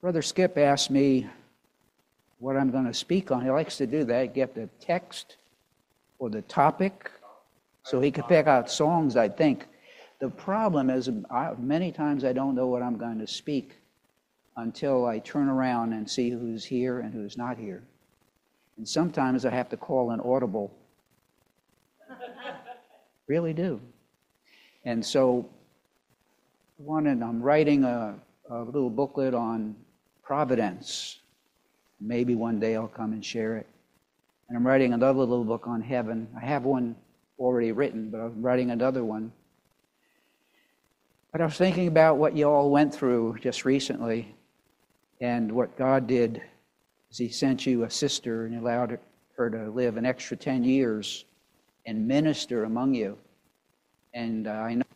Brother Skip asked me what I'm going to speak on. He likes to do that, get the text or the topic so he could pick out songs, I think. The problem is many times I don't know what I'm going to speak until I turn around and see who's here and who's not here. And sometimes I have to call an audible. Really do. And so I'm writing a little booklet on providence. Maybe one day I'll come and share it. And I'm writing another little book on heaven. I have one already written, but I'm writing another one. But I was thinking about what you all went through just recently and what God did is He sent you a sister and allowed her to live an extra 10 years and minister among you. And I know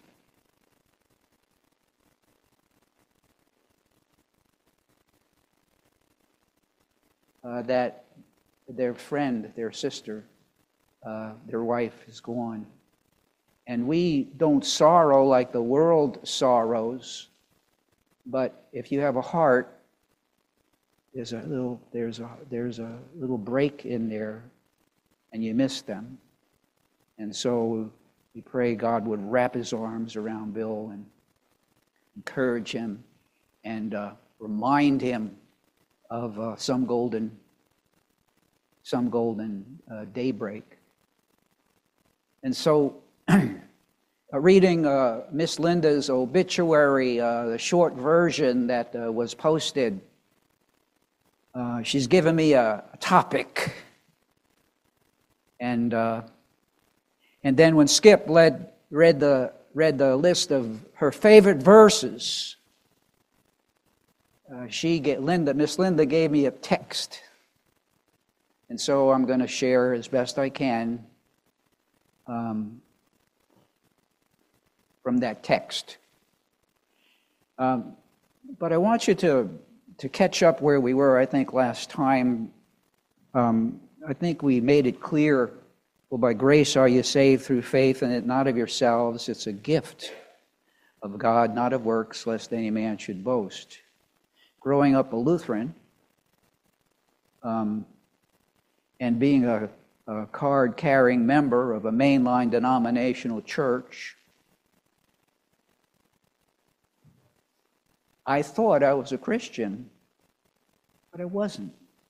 that their friend, their sister, their wife is gone. And we don't sorrow like the world sorrows, but if you have a heart, there's a little break in there, and you miss them. And so we pray God would wrap His arms around Bill and encourage him and remind him of some golden daybreak. And so, reading Miss Linda's obituary, the short version that was posted, she's given me a topic, and then when Skip read the list of her favorite verses, Miss Linda gave me a text, and so I'm going to share as best I can from that text. But I want you to catch up where we were. I think last time, I think we made it clear, well, by grace are you saved through faith, and it not of yourselves. It's a gift of God, not of works, lest any man should boast. Growing up a Lutheran, and being a card-carrying member of a mainline denominational church, I thought I was a Christian, but I wasn't.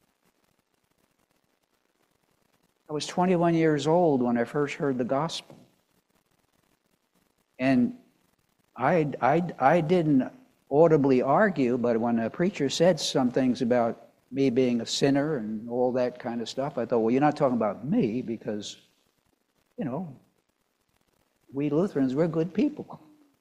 I was 21 years old when I first heard the gospel. And I didn't audibly argue, but when a preacher said some things about me being a sinner and all that kind of stuff, I thought, well, you're not talking about me because, we Lutherans, we're good people.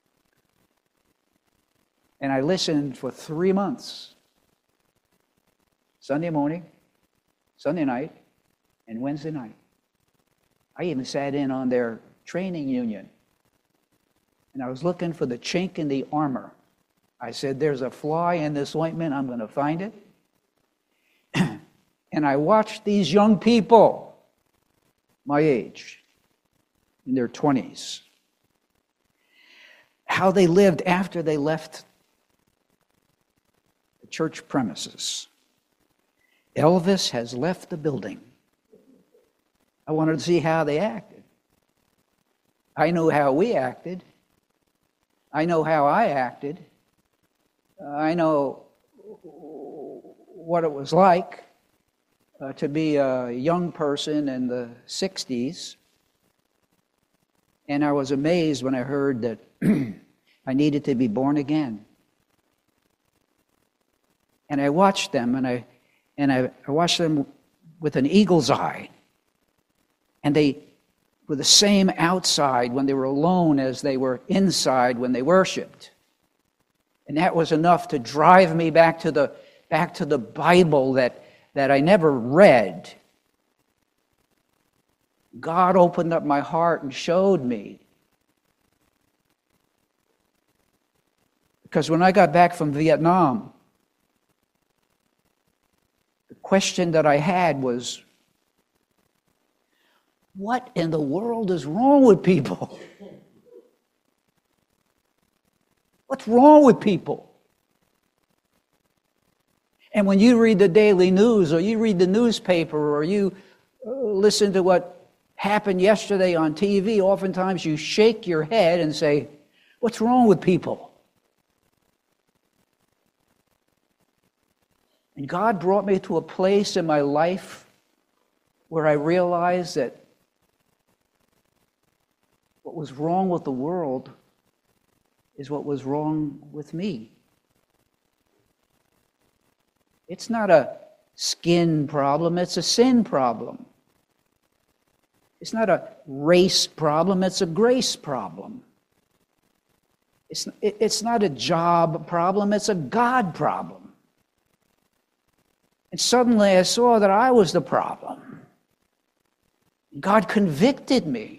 And I listened for 3 months, Sunday morning, Sunday night, and Wednesday night. I even sat in on their training union. And I was looking for the chink in the armor. I said, there's a fly in this ointment, I'm going to find it. And I watched these young people, my age, in their 20s, how they lived after they left the church premises. Elvis has left the building. I wanted to see how they acted. I knew how we acted. I know how I acted. I know what it was like to be a young person in the 60s. And I was amazed when I heard that I needed to be born again. And I watched them, and I watched them with an eagle's eye. And they were the same outside when they were alone as they were inside when they worshiped. And that was enough to drive me back to the Bible that I never read. God opened up my heart and showed me. Because when I got back from Vietnam, the question that I had was, what in the world is wrong with people? What's wrong with people? And when you read the daily news, or you read the newspaper, or you listen to what happened yesterday on TV, oftentimes you shake your head and say, what's wrong with people? And God brought me to a place in my life where I realized that what was wrong with the world is what was wrong with me. It's not a skin problem, it's a sin problem. It's not a race problem, it's a grace problem. It's not a job problem, it's a God problem. And suddenly I saw that I was the problem. God convicted me.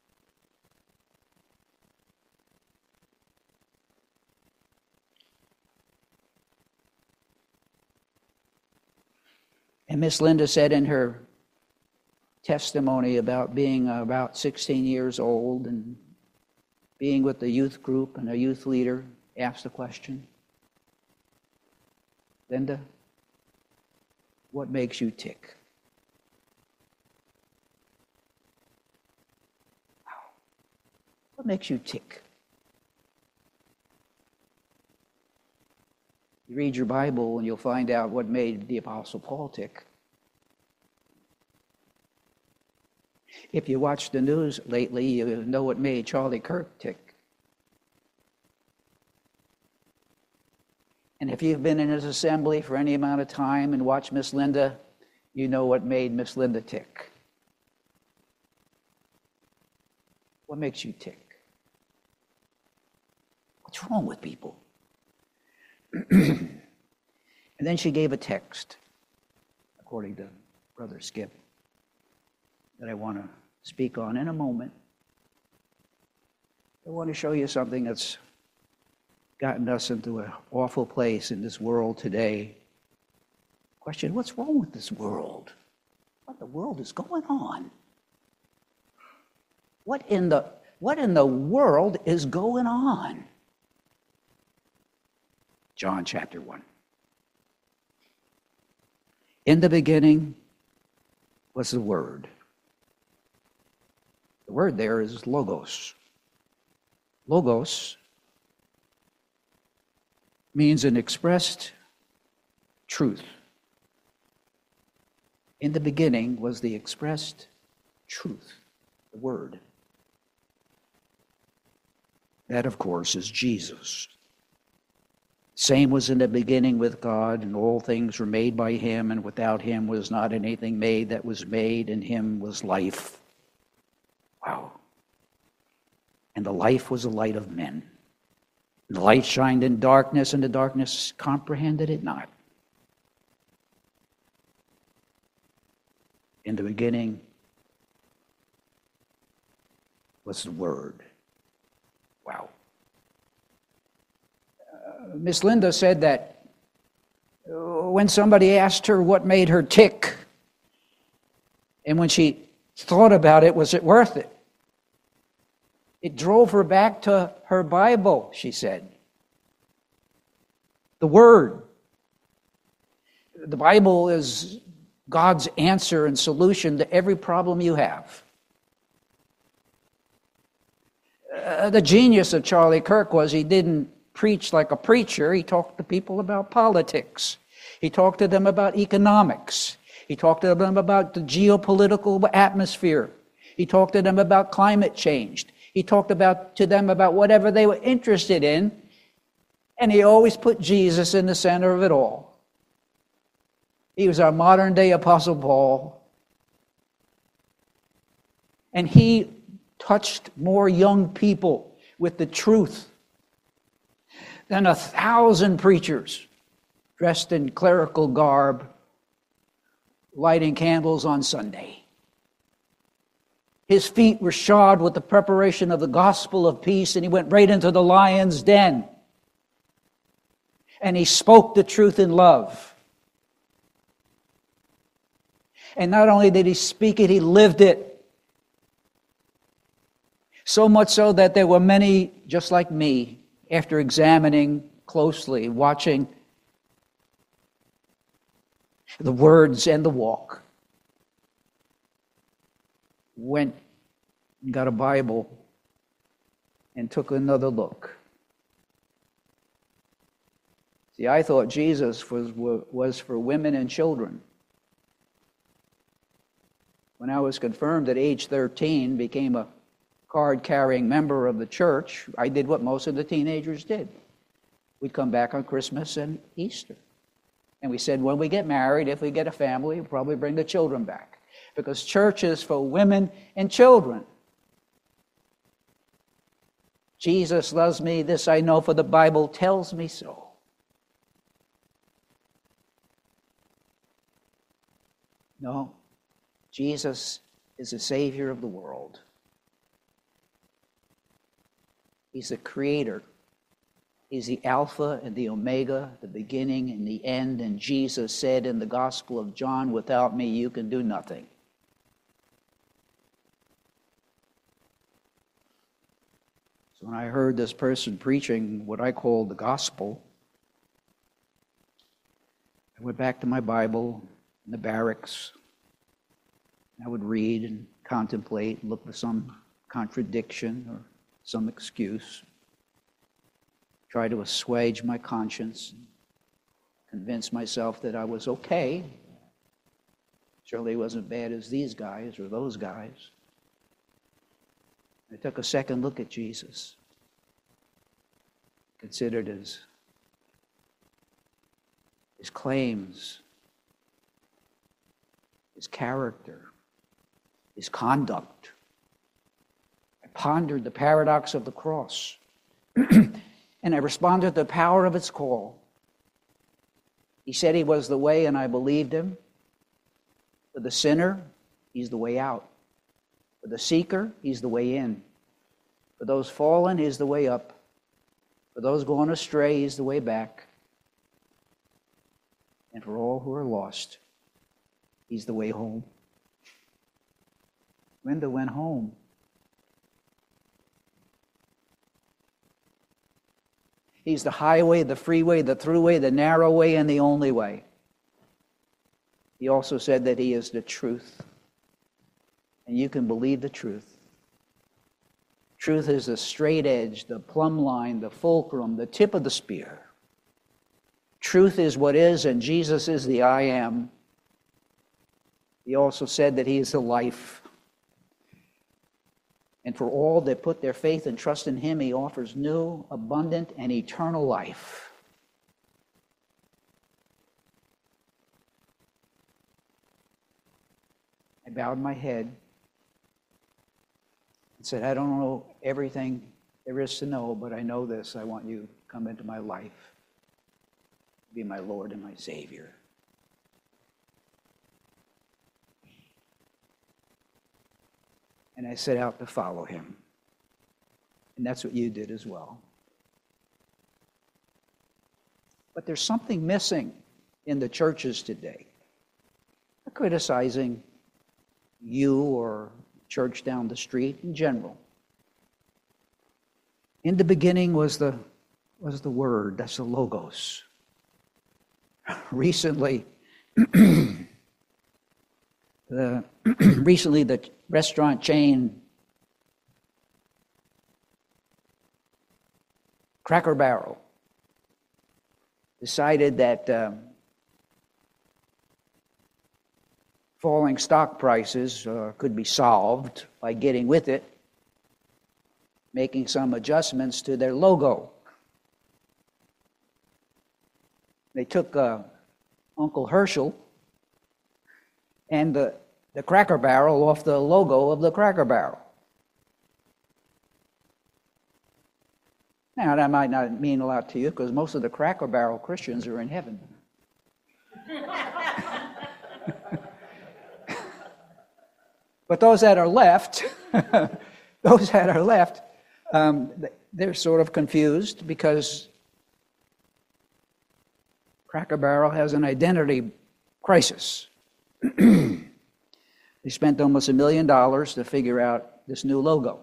And Miss Linda said in her testimony about being about 16 years old and being with the youth group, and a youth leader asked the question, Linda, what makes you tick? What makes you tick? You read your Bible and you'll find out what made the Apostle Paul tick. If you watch the news lately, you know what made Charlie Kirk tick. And if you've been in his assembly for any amount of time and watched Miss Linda, you know what made Miss Linda tick. What makes you tick? What's wrong with people? And then she gave a text, according to Brother Skip, that I want to speak on in a moment. I want to show you something that's gotten us into an awful place in this world today. Question, what's wrong with this world? What in the world is going on? What in the world is going on? John chapter 1. In the beginning was the Word. The word there is logos. Logos means an expressed truth. In the beginning was the expressed truth, the Word. That, of course, is Jesus. Same was in the beginning with God, and all things were made by Him, and without Him was not anything made that was made. In Him was life. Wow. And the life was the light of men. And the light shined in darkness, and the darkness comprehended it not. In the beginning was the Word. Wow. Miss Linda said that when somebody asked her what made her tick, and when she thought about it, was it worth it? It drove her back to her Bible, she said. The Word. The Bible is God's answer and solution to every problem you have. The genius of Charlie Kirk was he didn't preach like a preacher. He talked to people about politics. He talked to them about economics. He talked to them about the geopolitical atmosphere. He talked to them about climate change. He talked to them about whatever they were interested in. And he always put Jesus in the center of it all. He was our modern day Apostle Paul. And he touched more young people with the truth than 1,000 preachers dressed in clerical garb, lighting candles on Sunday. His feet were shod with the preparation of the gospel of peace, and he went right into the lion's den. And he spoke the truth in love. And not only did he speak it, he lived it. So much so that there were many, just like me, after examining closely, watching the words and the walk. Went and got a Bible and took another look. See, I thought Jesus was for women and children. When I was confirmed at age 13, became a card-carrying member of the church, I did what most of the teenagers did. We'd come back on Christmas and Easter. And we said, when we get married, if we get a family, we'll probably bring the children back. Because church is for women and children. Jesus loves me, this I know, for the Bible tells me so. No, Jesus is the Savior of the world. He's the Creator. He's the Alpha and the Omega, the beginning and the end. And Jesus said in the Gospel of John, without me you can do nothing. So when I heard this person preaching what I call the gospel, I went back to my Bible in the barracks. I would read and contemplate and look for some contradiction or some excuse. Try to assuage my conscience, convince myself that I was okay. Surely wasn't bad as these guys or those guys. I took a second look at Jesus, considered his claims, his character, his conduct. I pondered the paradox of the cross, and I responded to the power of its call. He said he was the way, and I believed him. For the sinner, he's the way out. For the seeker, he's the way in. For those fallen, he's the way up. For those going astray, he's the way back. And for all who are lost, he's the way home. Linda went home. He's the highway, the freeway, the throughway, the narrow way, and the only way. He also said that he is the truth. And you can believe the truth. Truth is the straight edge, the plumb line, the fulcrum, the tip of the spear. Truth is what is, and Jesus is the I am. He also said that he is the life. And for all that put their faith and trust in him, he offers new, abundant, and eternal life. I bowed my head and said, I don't know everything there is to know, but I know this. I want you to come into my life, be my Lord and my Savior. And I set out to follow him. And that's what you did as well. But there's something missing in the churches today. I'm criticizing you or church down the street in general. In the beginning was the Word, that's the Logos. Recently, the restaurant chain Cracker Barrel decided that falling stock prices could be solved by getting with it, making some adjustments to their logo. They took Uncle Herschel and the Cracker Barrel off the logo of the Cracker Barrel. Now, that might not mean a lot to you because most of the Cracker Barrel Christians are in heaven. But those that are left, they're sort of confused because Cracker Barrel has an identity crisis. They spent almost $1 million to figure out this new logo.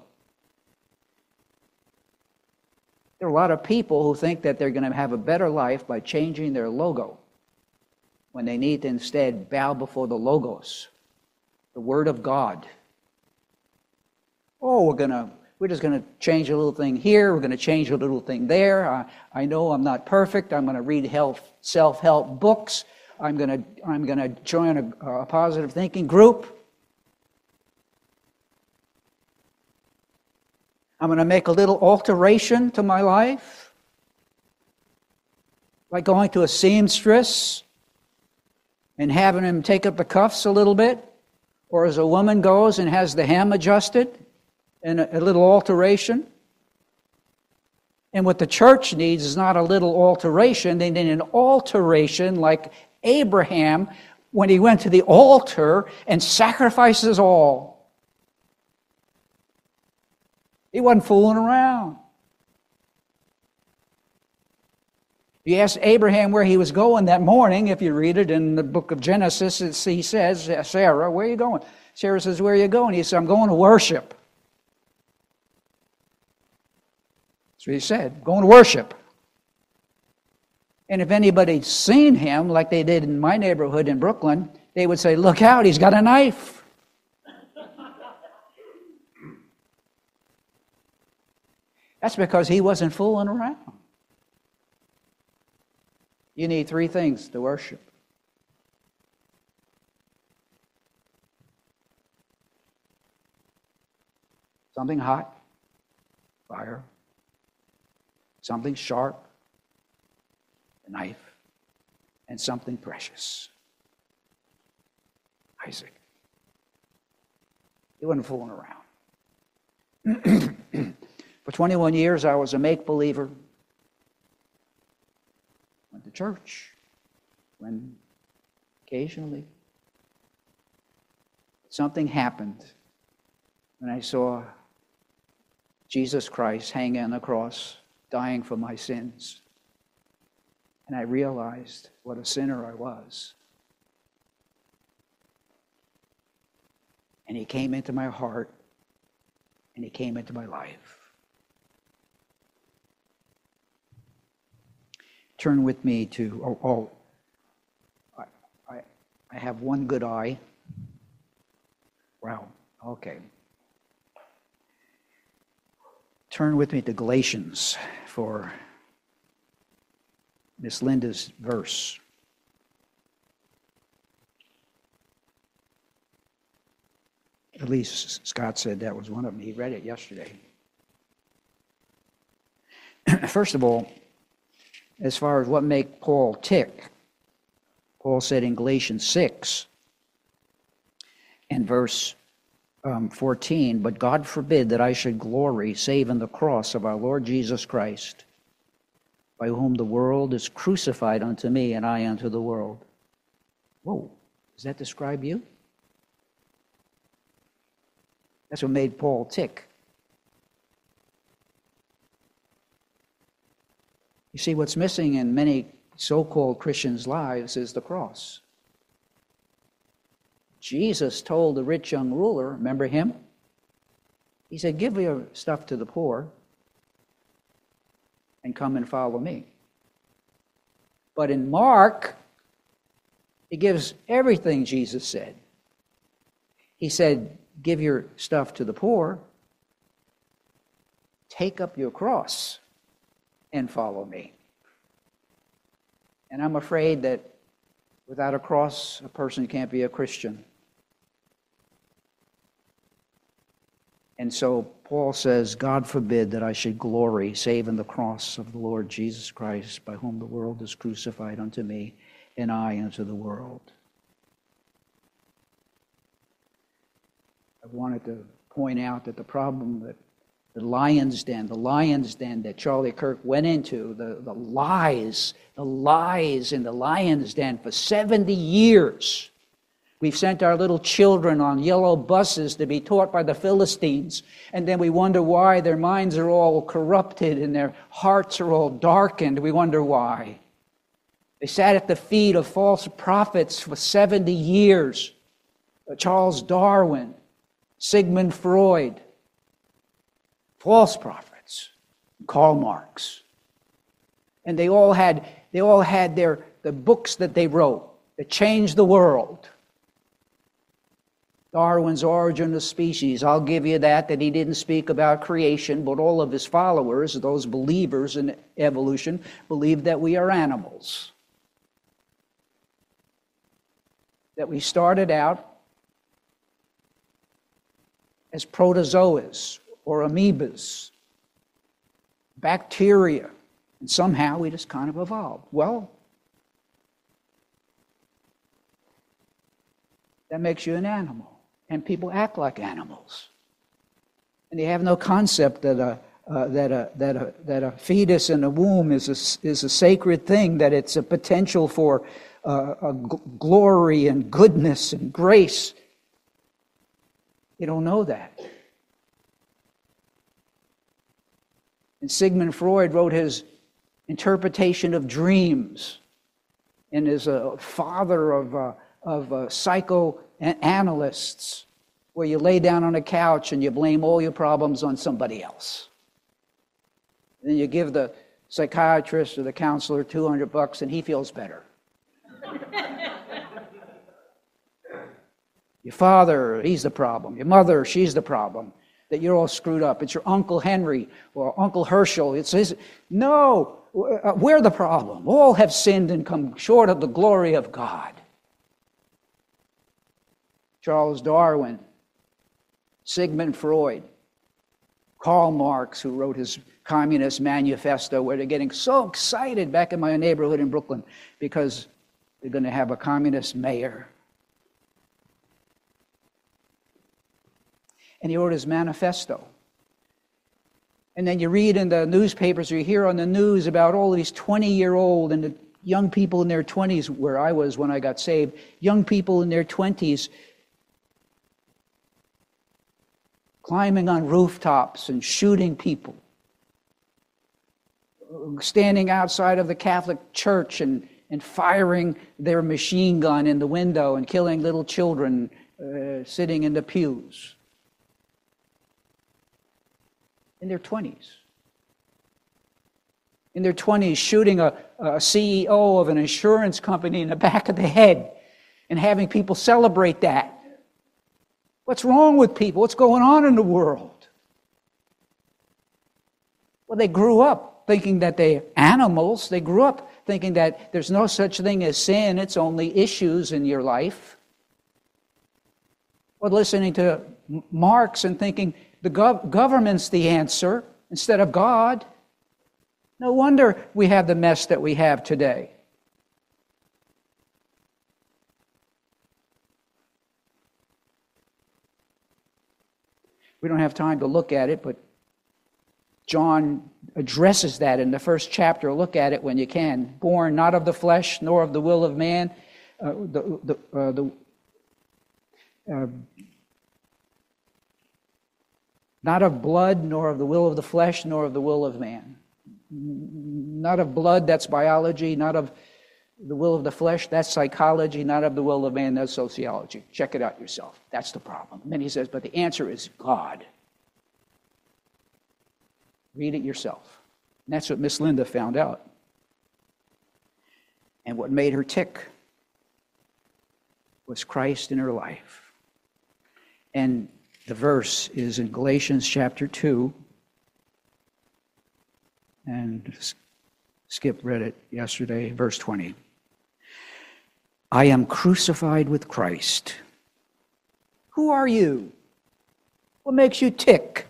There are a lot of people who think that they're going to have a better life by changing their logo. when they need to instead bow before the Logos, the Word of God. Oh, we're just going to change a little thing here. We're going to change a little thing there. I know I'm not perfect. I'm going to read self-help books. I'm going to join a positive thinking group. I'm going to make a little alteration to my life, like going to a seamstress and having him take up the cuffs a little bit, or as a woman goes and has the hem adjusted and a little alteration. And what the church needs is not a little alteration. They need an alteration like Abraham when he went to the altar and sacrifices all. He wasn't fooling around. You ask Abraham where he was going that morning. If you read it in the book of Genesis, he says, Sarah, where are you going? Sarah says, where are you going? He says, I'm going to worship. That's what he said, going to worship. And if anybody'd seen him, like they did in my neighborhood in Brooklyn, they would say, look out, he's got a knife. That's because he wasn't fooling around. You need three things to worship. Something hot, fire. Something sharp, a knife. And something precious, Isaac. He wasn't fooling around. For 21 years, I was a make-believer. Went to church. Went occasionally. Something happened when I saw Jesus Christ hanging on the cross, dying for my sins. And I realized what a sinner I was. And he came into my heart, and he came into my life. Turn with me to, I have one good eye. Wow, okay. Turn with me to Galatians for Miss Linda's verse. At least Scott said that was one of them. He read it yesterday. First of all, as far as what make Paul tick, Paul said in Galatians 6 and verse 14, but God forbid that I should glory save in the cross of our Lord Jesus Christ, by whom the world is crucified unto me and I unto the world. Whoa, does that describe you? That's what made Paul tick. You see, what's missing in many so-called Christians' lives is the cross. Jesus told the rich young ruler, remember him? He said, give your stuff to the poor and come and follow me. But in Mark, he gives everything Jesus said. He said, give your stuff to the poor, take up your cross, and follow me. And I'm afraid that without a cross, a person can't be a Christian. And so Paul says, God forbid that I should glory save in the cross of the Lord Jesus Christ, by whom the world is crucified unto me, and I unto the world. I wanted to point out that the problem that the lion's den that Charlie Kirk went into, the lies in the lion's den for 70 years. We've sent our little children on yellow buses to be taught by the Philistines, and then we wonder why their minds are all corrupted and their hearts are all darkened. We wonder why. They sat at the feet of false prophets for 70 years. Charles Darwin, Sigmund Freud, false prophets, Karl Marx. And they all had the books that they wrote. that changed the world. Darwin's Origin of Species, I'll give you that he didn't speak about creation, but all of his followers, those believers in evolution, believed that we are animals. That we started out as protozoas or amoebas, bacteria, and somehow we just kind of evolved. Well, that makes you an animal. And people act like animals. And they have no concept that a fetus in a womb is a sacred thing, that it's a potential for glory and goodness and grace. They don't know that. And Sigmund Freud wrote his interpretation of dreams, and is a father of psychoanalysts, where you lay down on a couch and you blame all your problems on somebody else. And then you give the psychiatrist or the counselor $200 and he feels better. Your father, he's the problem. Your mother, she's the problem. That you're all screwed up. It's your Uncle Henry or Uncle Herschel. It's his. No, we're the problem. All have sinned and come short of the glory of God. Charles Darwin, Sigmund Freud, Karl Marx, who wrote his Communist Manifesto, where they're getting so excited back in my neighborhood in Brooklyn because they're going to have a communist mayor. And he wrote his manifesto. And then you read in the newspapers or you hear on the news about all these 20-year-old and the young people in their 20s, where I was when I got saved, young people in their 20s climbing on rooftops and shooting people, standing outside of the Catholic Church and firing their machine gun in the window and killing little children sitting in the pews. In their 20s. In their 20s, shooting a CEO of an insurance company in the back of the head and having people celebrate that. What's wrong with people? What's going on in the world? Well, they grew up thinking that they're animals. They grew up thinking that there's no such thing as sin. It's only issues in your life. Or listening to Marx and thinking the government's the answer instead of God. No wonder we have the mess that we have today. We don't have time to look at it, but John addresses that in the first chapter. Look at it when you can. Born not of the flesh, nor of the will of man, not of blood, nor of the will of the flesh, nor of the will of man. Not of blood, that's biology. Not of the will of the flesh, that's psychology. Not of the will of man, that's sociology. Check it out yourself. That's the problem. And then he says, but the answer is God. Read it yourself. And that's what Miss Linda found out. And what made her tick was Christ in her life. And the verse is in Galatians chapter 2. And Skip read it yesterday, verse 20. I am crucified with Christ. Who are you? What makes you tick?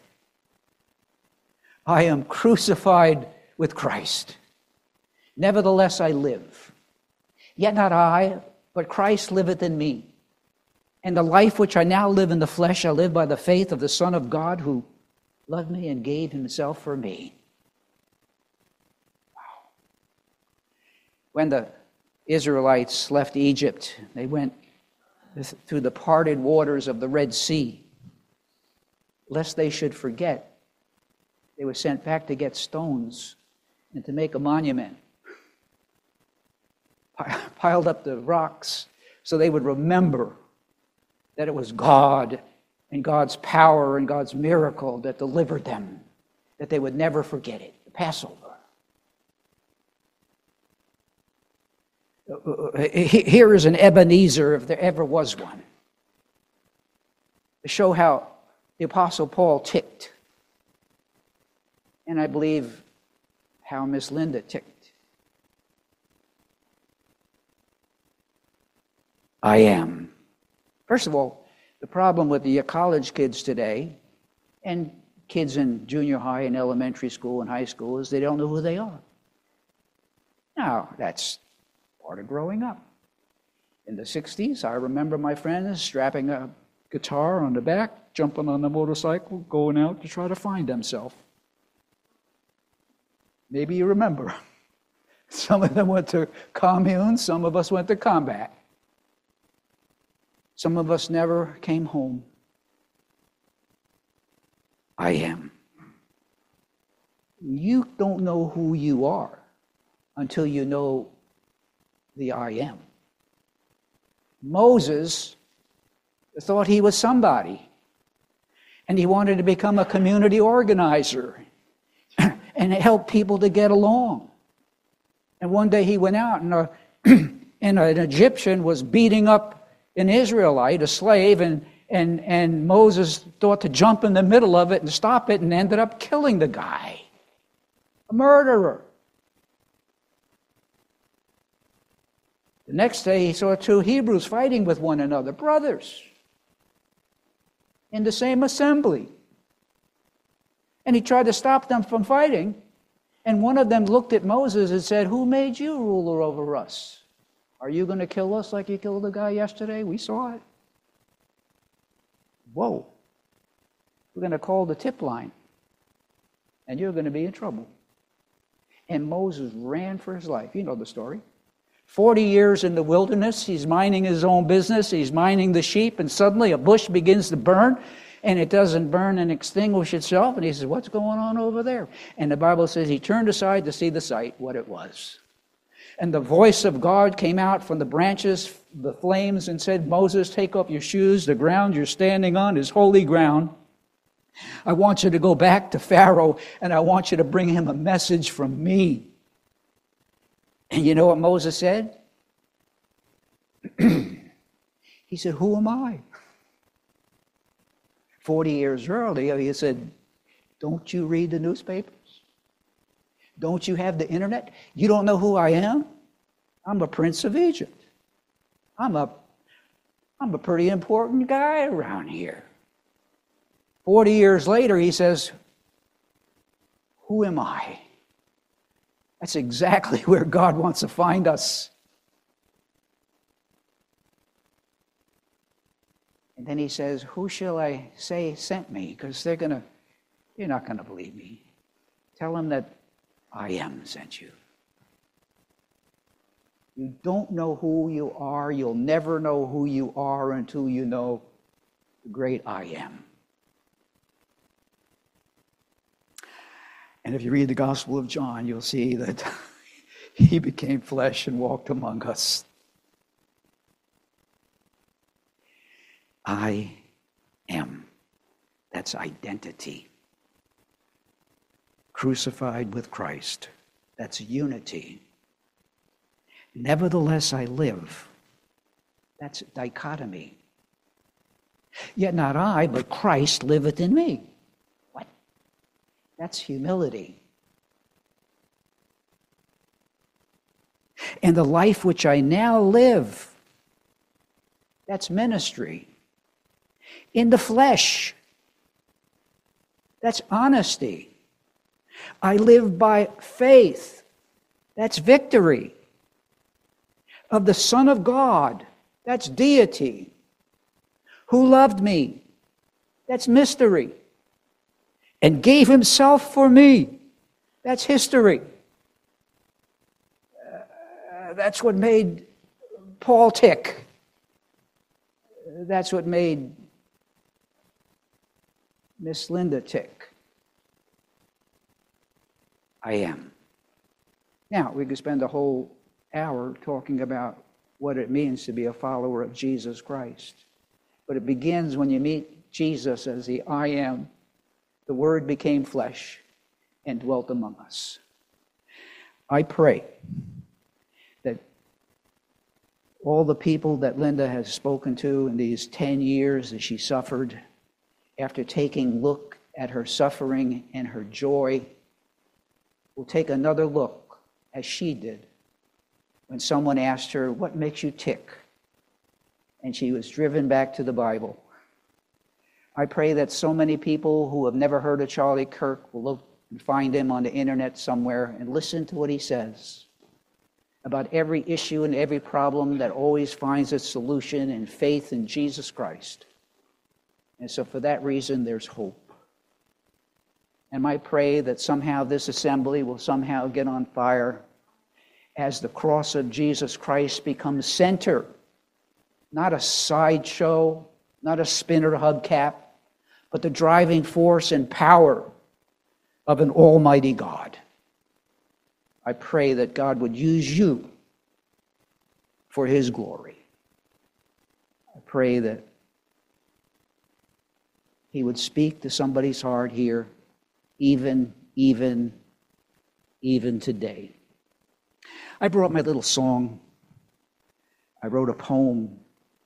I am crucified with Christ. Nevertheless I live. Yet not I, but Christ liveth in me. And the life which I now live in the flesh, I live by the faith of the Son of God who loved me and gave himself for me. Wow. When the Israelites left Egypt, they went through the parted waters of the Red Sea. Lest they should forget, they were sent back to get stones and to make a monument. Piled up the rocks so they would remember that it was God and God's power and God's miracle that delivered them, that they would never forget it. The Passover. Here is an Ebenezer, if there ever was one, to show how the Apostle Paul ticked. And I believe how Miss Linda ticked. I am. First of all, the problem with the college kids today and kids in junior high and elementary school and high school is they don't know who they are. Now, that's part of growing up. In the 60s, I remember my friends strapping a guitar on the back, jumping on the motorcycle, going out to try to find themselves. Maybe you remember. Some of them went to commune, some of us went to combat. Some of us never came home. I am. You don't know who you are until you know the I am. Moses thought he was somebody, and he wanted to become a community organizer and help people to get along. And one day he went out, and an Egyptian was beating up an Israelite, a slave, and Moses thought to jump in the middle of it and stop it, and ended up killing the guy. A murderer. The next day he saw two Hebrews fighting with one another, brothers, in the same assembly. And he tried to stop them from fighting, and one of them looked at Moses and said, "Who made you ruler over us? Are you going to kill us like you killed the guy yesterday? We saw it." Whoa. We're going to call the tip line, and you're going to be in trouble. And Moses ran for his life. You know the story. 40 years in the wilderness, he's minding his own business, he's minding the sheep, and suddenly a bush begins to burn, and it doesn't burn and extinguish itself, and he says, "What's going on over there?" And the Bible says he turned aside to see the sight, what it was. And the voice of God came out from the branches, the flames, and said, "Moses, take off your shoes. The ground you're standing on is holy ground. I want you to go back to Pharaoh, and I want you to bring him a message from me." And you know what Moses said? He said, "Who am I?" 40 years earlier, he said, "Don't you read the newspapers? Don't you have the internet? You don't know who I am? I'm a prince of Egypt. I'm a pretty important guy around here." 40 years later, he says, "Who am I?" That's exactly where God wants to find us. And then he says, "Who shall I say sent me?" Because you're not going to believe me. Tell them that I am sent you. You don't know who you are. You'll never know who you are until you know the great I am. And if you read the Gospel of John, you'll see that he became flesh and walked among us. I am. That's identity. Crucified with Christ. That's unity. Nevertheless I live. That's dichotomy. Yet not I, but Christ liveth in me. What? That's humility. And the life which I now live, that's ministry. In the flesh, that's honesty. I live by faith, that's victory. Of the Son of God, that's deity. Who loved me, that's mystery. And gave himself for me, that's history. That's what made Paul tick. That's what made Miss Linda tick. I am. Now, we could spend a whole hour talking about what it means to be a follower of Jesus Christ. But it begins when you meet Jesus as the I am. The Word became flesh and dwelt among us. I pray that all the people that Linda has spoken to in these 10 years as she suffered, after taking a look at her suffering and her joy, will take another look, as she did, when someone asked her, "What makes you tick?" And she was driven back to the Bible. I pray that so many people who have never heard of Charlie Kirk will look and find him on the internet somewhere and listen to what he says about every issue and every problem that always finds its solution in faith in Jesus Christ. And so for that reason, there's hope. And I pray that somehow this assembly will somehow get on fire as the cross of Jesus Christ becomes center, not a sideshow, not a spinner hubcap, but the driving force and power of an almighty God. I pray that God would use you for his glory. I pray that he would speak to somebody's heart here, even today. I brought my little song. I wrote a poem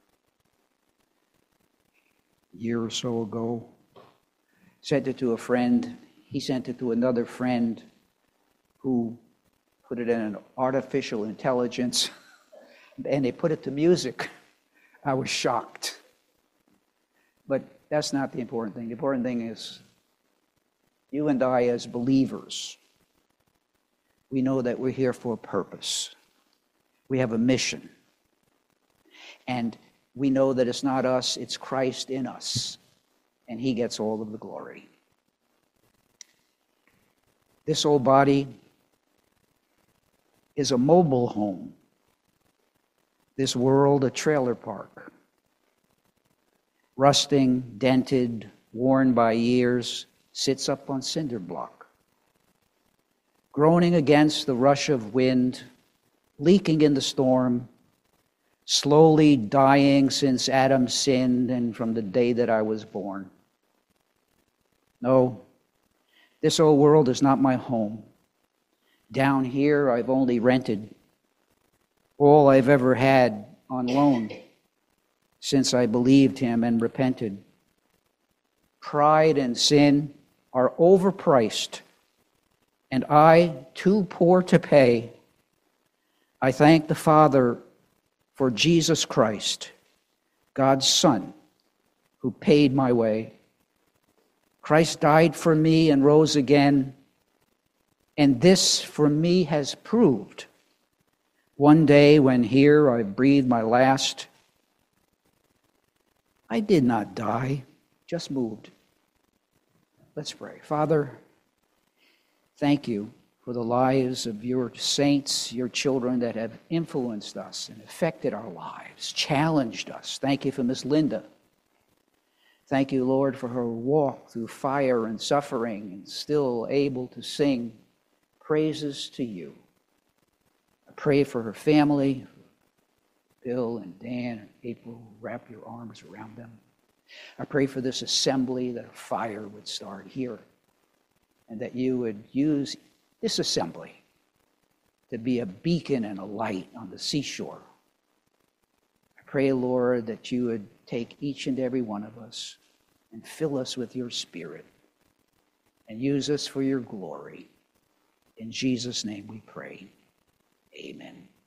a year or so ago. Sent it to a friend. He sent it to another friend who put it in an artificial intelligence, and they put it to music. I was shocked. But that's not the important thing. The important thing is you and I as believers, we know that we're here for a purpose. We have a mission. And we know that it's not us, it's Christ in us. And he gets all of the glory. This old body is a mobile home. This world a trailer park. Rusting, dented, worn by years, sits up on cinder block. Groaning against the rush of wind, leaking in the storm, slowly dying since Adam sinned and from the day that I was born. No, this old world is not my home. Down here, I've only rented all I've ever had on loan since I believed him and repented. Pride and sin are overpriced, and I, too poor to pay. I thank the Father for Jesus Christ, God's Son, who paid my way. Christ died for me and rose again, and this for me has proved. One day when here I breathed my last, I did not die, just moved. Let's pray. Father, thank you for the lives of your saints, your children that have influenced us and affected our lives, challenged us. Thank you for Miss Linda. Thank you, Lord, for her walk through fire and suffering and still able to sing praises to you. I pray for her family, Bill and Dan and April. Wrap your arms around them. I pray for this assembly that a fire would start here and that you would use this assembly to be a beacon and a light on the seashore. I pray, Lord, that you would take each and every one of us and fill us with your Spirit and use us for your glory. In Jesus' name we pray. Amen.